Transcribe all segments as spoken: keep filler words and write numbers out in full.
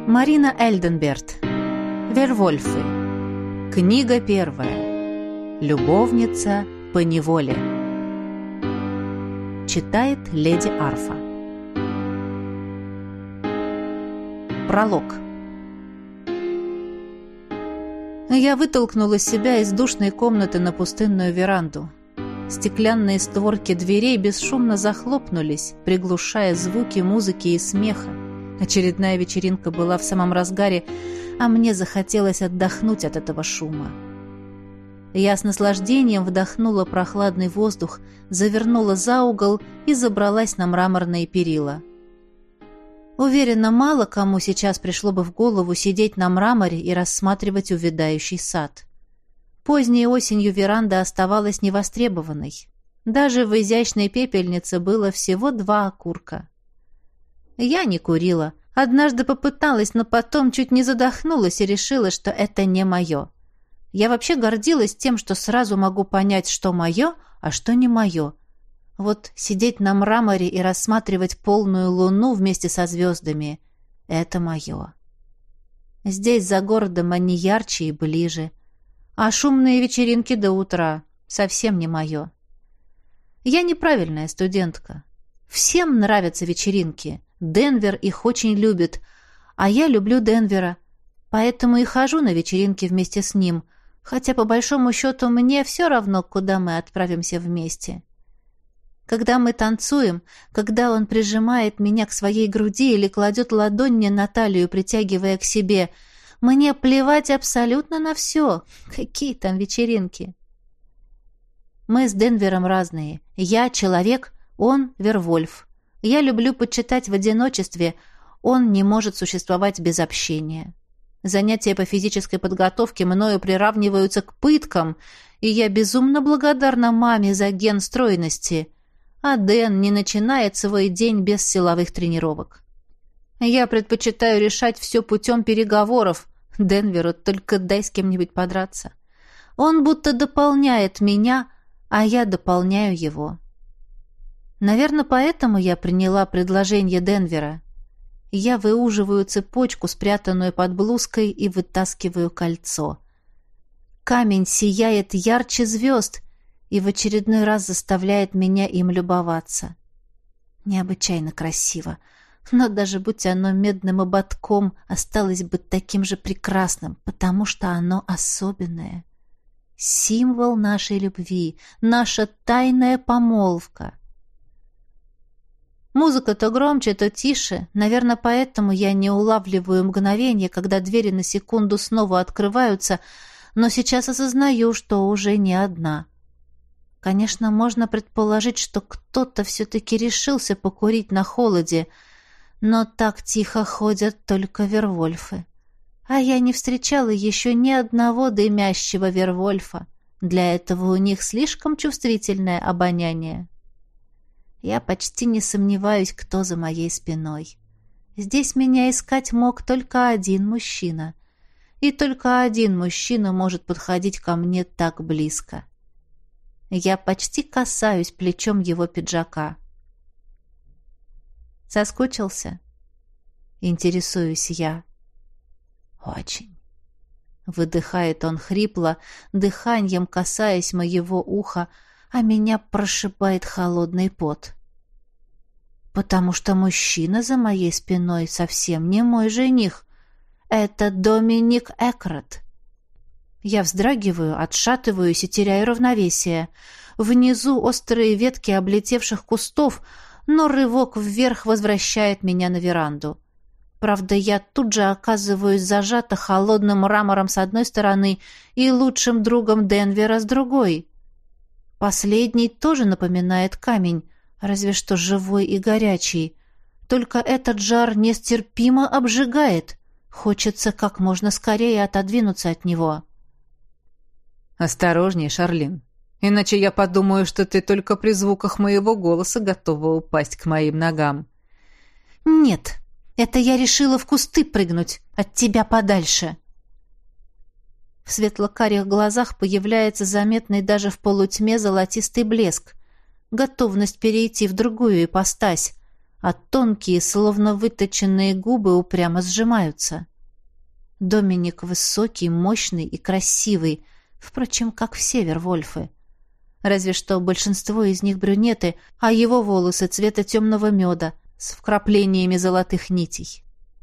Марина Эльденберт. Вервольфы. Книга первая. Любовница по неволе. Читает леди Арфа. Пролог. Я вытолкнула себя из душной комнаты на пустынную веранду. Стеклянные створки дверей бесшумно захлопнулись, приглушая звуки музыки и смеха. Очередная вечеринка была в самом разгаре, а мне захотелось отдохнуть от этого шума. Я с наслаждением вдохнула прохладный воздух, завернула за угол и забралась на мраморные перила. Уверена, мало кому сейчас пришло бы в голову сидеть на мраморе и рассматривать увядающий сад. Поздней осенью веранда оставалась невостребованной. Даже в изящной пепельнице было всего два окурка. Я не курила. Однажды попыталась, но потом чуть не задохнулась и решила, что это не мое. Я вообще гордилась тем, что сразу могу понять, что мое, а что не мое. Вот сидеть на мраморе и рассматривать полную луну вместе со звездами — это мое. Здесь, за городом, они ярче и ближе. А шумные вечеринки до утра — совсем не мое. Я неправильная студентка. Всем нравятся вечеринки. Денвер их очень любит, а я люблю Денвера, поэтому и хожу на вечеринки вместе с ним, хотя по большому счету мне все равно, куда мы отправимся вместе. Когда мы танцуем, когда он прижимает меня к своей груди или кладет ладонь мне на талию, притягивая к себе, мне плевать абсолютно на все. Какие там вечеринки? Мы с Денвером разные. Я человек, он Вервольф. Я люблю почитать в одиночестве, он не может существовать без общения. Занятия по физической подготовке мною приравниваются к пыткам, и я безумно благодарна маме за ген стройности. А Дэн не начинает свой день без силовых тренировок. Я предпочитаю решать все путем переговоров. Денверу только дай с кем-нибудь подраться. Он будто дополняет меня, а я дополняю его. Наверное, поэтому я приняла предложение Денвера. Я выуживаю цепочку, спрятанную под блузкой, и вытаскиваю кольцо. Камень сияет ярче звезд и в очередной раз заставляет меня им любоваться. Необычайно красиво, но даже будь оно медным ободком, осталось бы таким же прекрасным, потому что оно особенное. Символ нашей любви, наша тайная помолвка. Музыка то громче, то тише. Наверное, поэтому я не улавливаю мгновение, когда двери на секунду снова открываются, но сейчас осознаю, что уже не одна. Конечно, можно предположить, что кто-то все-таки решился покурить на холоде, но так тихо ходят только вервольфы. А я не встречала еще ни одного дымящего вервольфа. Для этого у них слишком чувствительное обоняние. Я почти не сомневаюсь, кто за моей спиной. Здесь меня искать мог только один мужчина. И только один мужчина может подходить ко мне так близко. Я почти касаюсь плечом его пиджака. «Соскучился?» Интересуюсь я. «Очень». Выдыхает он хрипло, дыханием касаясь моего уха, а меня прошибает холодный пот. Потому что мужчина за моей спиной совсем не мой жених. Это Доминик Экрат. Я вздрагиваю, отшатываюсь и теряю равновесие. Внизу острые ветки облетевших кустов, но рывок вверх возвращает меня на веранду. Правда, я тут же оказываюсь зажата холодным мрамором с одной стороны и лучшим другом Денвера с другой. Последний тоже напоминает камень, разве что живой и горячий. Только этот жар нестерпимо обжигает. Хочется как можно скорее отодвинуться от него. «Осторожней, Шарлин, иначе я подумаю, что ты только при звуках моего голоса готова упасть к моим ногам». «Нет, это я решила в кусты прыгнуть, от тебя подальше». В светло-карих глазах появляется заметный даже в полутьме золотистый блеск. Готовность перейти в другую ипостась. а тонкие, словно выточенные губы упрямо сжимаются. Доминик высокий, мощный и красивый, впрочем, как все вервольфы. Разве что большинство из них брюнеты, а его волосы цвета темного меда с вкраплениями золотых нитей.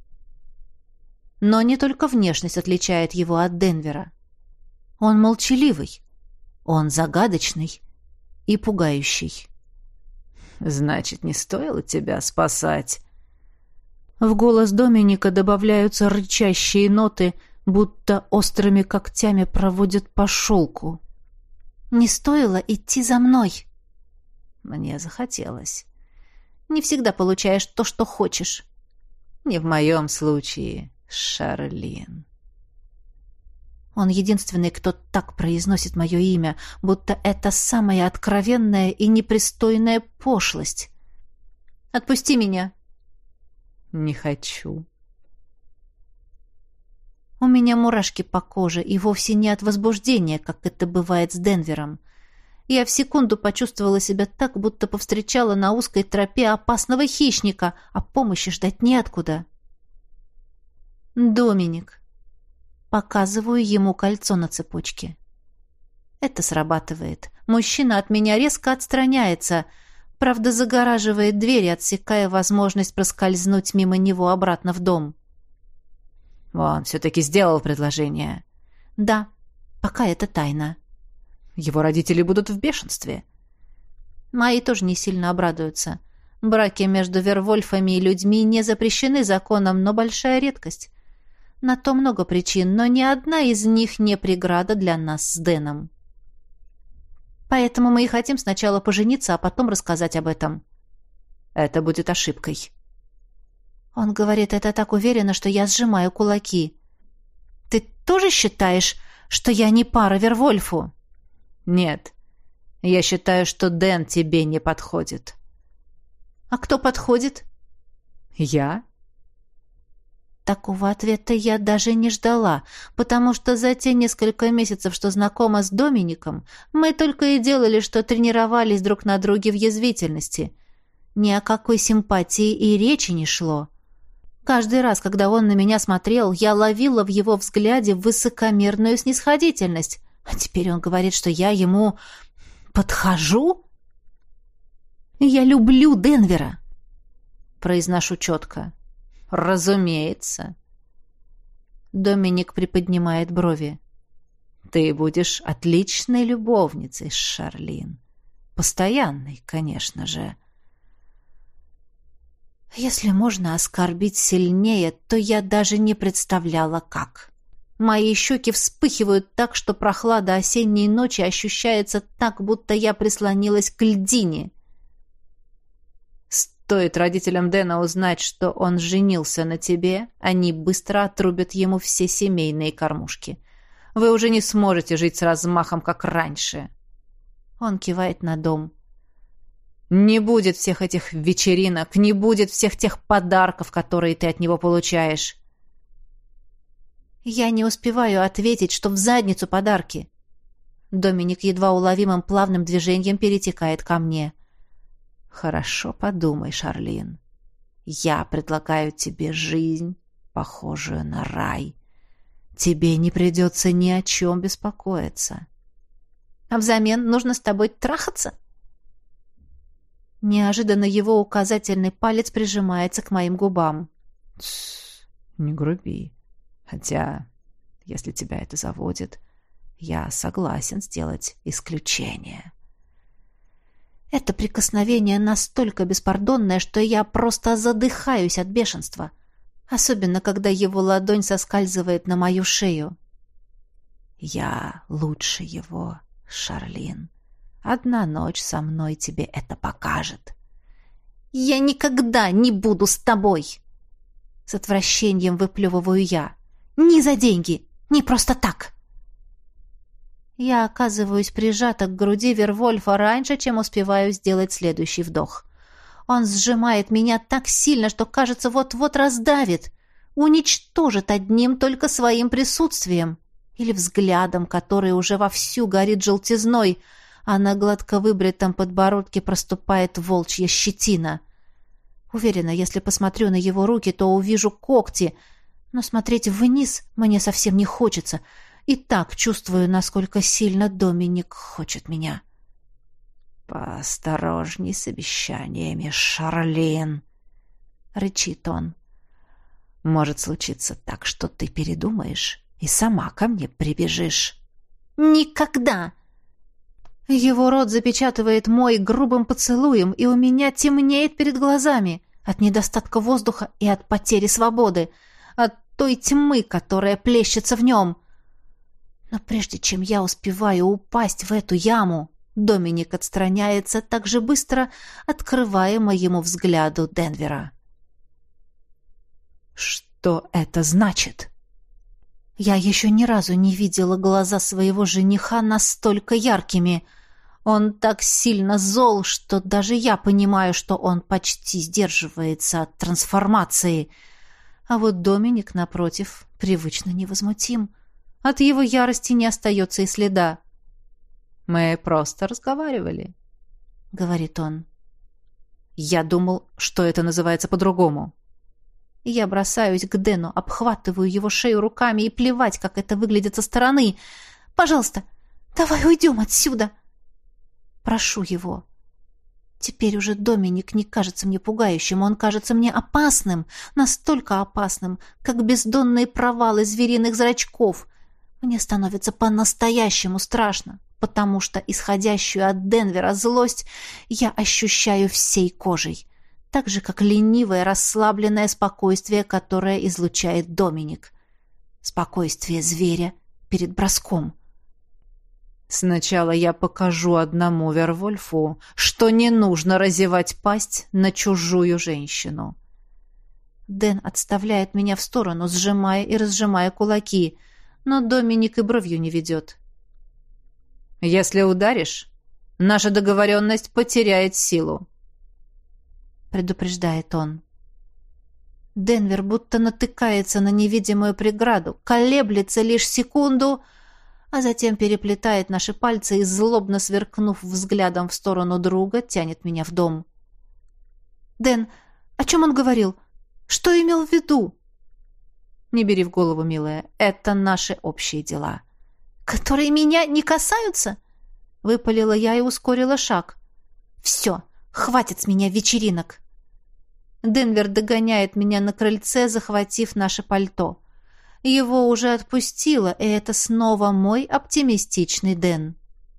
Но не только внешность отличает его от Денвера. Он молчаливый, он загадочный и пугающий. «Значит, не стоило тебя спасать?» В голос Доминика добавляются рычащие ноты, будто острыми когтями проводят по шелку. «Не стоило идти за мной». Мне захотелось. Не всегда получаешь то, что хочешь. Не в моем случае, Шарлин. Он единственный, кто так произносит мое имя, будто это самая откровенная и непристойная пошлость. «Отпусти меня!» «Не хочу». У меня мурашки по коже, и вовсе не от возбуждения, как это бывает с Денвером. Я в секунду почувствовала себя так, будто повстречала на узкой тропе опасного хищника, а помощи ждать неоткуда. «Доминик». Показываю ему кольцо на цепочке. Это срабатывает. Мужчина от меня резко отстраняется, правда, загораживает дверь, отсекая возможность проскользнуть мимо него обратно в дом. Он все-таки сделал предложение. Да, пока это тайна. Его родители будут в бешенстве. Мои тоже не сильно обрадуются. Браки между вервольфами и людьми не запрещены законом, но большая редкость. На то много причин, но ни одна из них не преграда для нас с Дэном. Поэтому мы и хотим сначала пожениться, а потом рассказать об этом. Это будет ошибкой. Он говорит это так уверенно, что я сжимаю кулаки. Ты тоже считаешь, что я не пара Вервольфу? Нет. Я считаю, что Дэн тебе не подходит. А кто подходит? Я? Такого ответа я даже не ждала, потому что за те несколько месяцев, что знакома с Домиником, мы только и делали, что тренировались друг на друге в язвительности. Ни о какой симпатии и речи не шло. Каждый раз, когда он на меня смотрел, я ловила в его взгляде высокомерную снисходительность. А теперь он говорит, что я ему подхожу? «Я люблю Денвера», — произношу четко. «Разумеется». Доминик приподнимает брови. «Ты будешь отличной любовницей, Шарлин. Постоянной, конечно же». Если можно оскорбить сильнее, то я даже не представляла, как. Мои щеки вспыхивают так, что прохлада осенней ночи ощущается так, будто я прислонилась к льдине. Стоит родителям Дэна узнать, что он женился на тебе, они быстро отрубят ему все семейные кормушки. Вы уже не сможете жить с размахом, как раньше. Он кивает на дом. Не будет всех этих вечеринок, не будет всех тех подарков, которые ты от него получаешь. Я не успеваю ответить, что в задницу подарки. Доминик едва уловимым плавным движением перетекает ко мне. Хорошо подумай, Шарлин. Я предлагаю тебе жизнь, похожую на рай. Тебе не придется ни о чем беспокоиться. А взамен нужно с тобой трахаться? Неожиданно его указательный палец прижимается к моим губам. Тссс, не груби. Хотя, если тебя это заводит, я согласен сделать исключение. Это прикосновение настолько беспардонное, что я просто задыхаюсь от бешенства. Особенно, когда его ладонь соскальзывает на мою шею. Я лучше его, Шарлин. Одна ночь со мной тебе это покажет. Я никогда не буду с тобой. С отвращением выплевываю я. Ни за деньги, ни просто так. Я оказываюсь прижата к груди Вервольфа раньше, чем успеваю сделать следующий вдох. Он сжимает меня так сильно, что, кажется, вот-вот раздавит, уничтожит одним только своим присутствием или взглядом, который уже вовсю горит желтизной, а на гладко выбритом подбородке проступает волчья щетина. Уверена, если посмотрю на его руки, то увижу когти, но смотреть вниз мне совсем не хочется. И так чувствую, насколько сильно Доминик хочет меня. «Поосторожней с обещаниями, Шарлин», — рычит он. «Может случиться так, что ты передумаешь и сама ко мне прибежишь». «Никогда!» Его рот запечатывает мой грубым поцелуем, и у меня темнеет перед глазами от недостатка воздуха и от потери свободы, от той тьмы, которая плещется в нем. Но прежде чем я успеваю упасть в эту яму, Доминик отстраняется так же быстро, открывая моему взгляду Денвера. «Что это значит?» Я еще ни разу не видела глаза своего жениха настолько яркими. Он так сильно зол, что даже я понимаю, что он почти сдерживается от трансформации. А вот Доминик, напротив, привычно невозмутим. От его ярости не остается и следа. «Мы просто разговаривали», — говорит он. «Я думал, что это называется по-другому». Я бросаюсь к Дэну, обхватываю его шею руками и плевать, как это выглядит со стороны. «Пожалуйста, давай уйдем отсюда!» Прошу его. Теперь уже Доминик не кажется мне пугающим, он кажется мне опасным, настолько опасным, как бездонные провалы звериных зрачков. Мне становится по-настоящему страшно, потому что исходящую от Денвера злость я ощущаю всей кожей, так же, как ленивое, расслабленное спокойствие, которое излучает Доминик. Спокойствие зверя перед броском. «Сначала я покажу одному Вервольфу, что не нужно разевать пасть на чужую женщину». Дэн отставляет меня в сторону, сжимая и разжимая кулаки, но Доминик и бровью не ведет. «Если ударишь, наша договоренность потеряет силу», — предупреждает он. Денвер будто натыкается на невидимую преграду, колеблется лишь секунду, а затем переплетает наши пальцы и, злобно сверкнув взглядом в сторону друга, тянет меня в дом. «Дэн, о чем он говорил? Что имел в виду?» «Не бери в голову, милая, это наши общие дела». «Которые меня не касаются?» Выпалила я и ускорила шаг. «Все, хватит с меня вечеринок!» Денвер догоняет меня на крыльце, захватив наше пальто. Его уже отпустило, и это снова мой оптимистичный Дэн.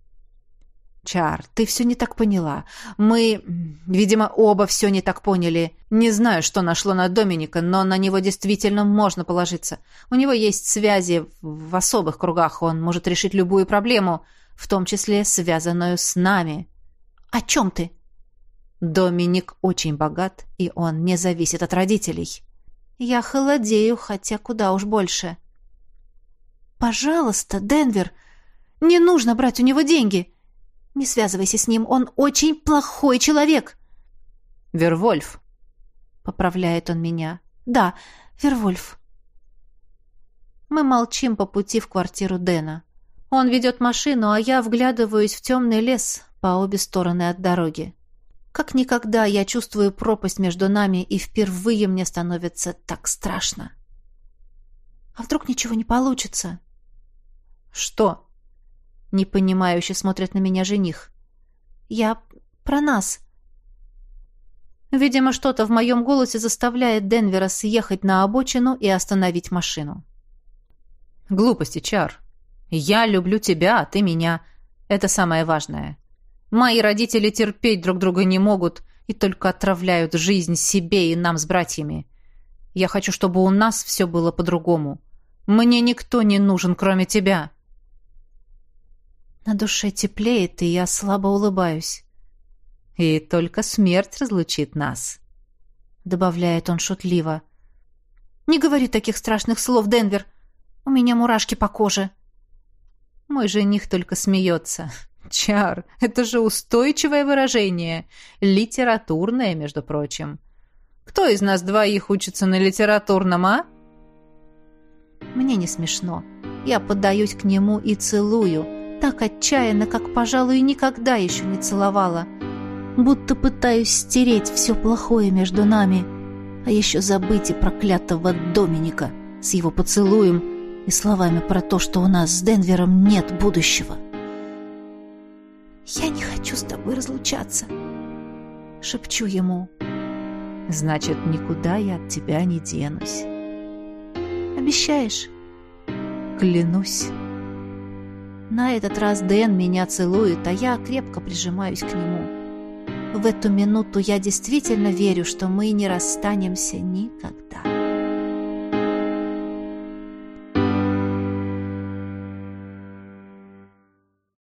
«Чар, ты все не так поняла. Мы, видимо, оба все не так поняли. Не знаю, что нашло на Доминика, но на него действительно можно положиться. У него есть связи в особых кругах, он может решить любую проблему, в том числе связанную с нами». «О чем ты?» «Доминик очень богат, и он не зависит от родителей». Я холодею, хотя куда уж больше. «Пожалуйста, Денвер, не нужно брать у него деньги. Не связывайся с ним, он очень плохой человек». «Вервольф», — поправляет он меня. «Да, Вервольф». Мы молчим по пути в квартиру Дэна. Он ведет машину, а я вглядываюсь в темный лес по обе стороны от дороги. Как никогда я чувствую пропасть между нами, и впервые мне становится так страшно. А вдруг ничего не получится? «Что?» — непонимающе смотрит на меня жених. «Я про нас». Видимо, что-то в моем голосе заставляет Денвера съехать на обочину и остановить машину. «Глупости, Чар. Я люблю тебя, а ты меня. Это самое важное. Мои родители терпеть друг друга не могут и только отравляют жизнь себе и нам с братьями. Я хочу, чтобы у нас все было по-другому. Мне никто не нужен, кроме тебя». На душе теплеет, и я слабо улыбаюсь. «И только смерть разлучит нас», — добавляет он шутливо. «Не говори таких страшных слов, Денвер. У меня мурашки по коже». Мой жених только смеется. «Чар, это же устойчивое выражение. Литературное, между прочим. Кто из нас двоих учится на литературном, а?» Мне не смешно. Я поддаюсь к нему и целую, так отчаянно, как, пожалуй, никогда еще не целовала. будто пытаюсь стереть все плохое между нами, а еще забыть и проклятого Доминика с его поцелуем и словами про то, что у нас с Денвером нет будущего. «Я не хочу с тобой разлучаться», — шепчу ему. «Значит, никуда я от тебя не денусь». «Обещаешь?» «Клянусь». На этот раз Дэн меня целует, а я крепко прижимаюсь к нему. В эту минуту я действительно верю, что мы не расстанемся никогда.